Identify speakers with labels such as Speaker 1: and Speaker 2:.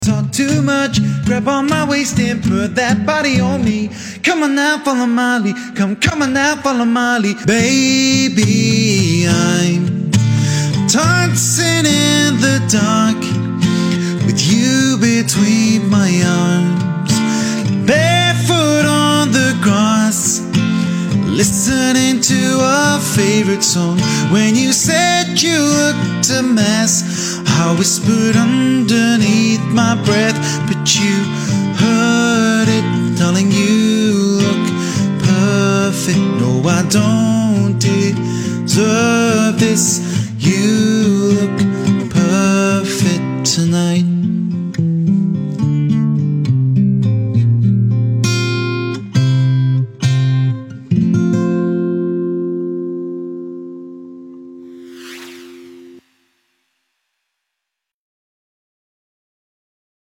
Speaker 1: Talk too much, grab on my waist and put that body on me. Come on now, follow my lead. Come on now, follow my lead. Baby, I'm dancing in the dark with you between my arms, barefoot on the grass, listening to our favorite song. When you said you looked a mess, I whispered underneath my breath, but you heard it, darling. You look perfect. No, I don't deserve this. You look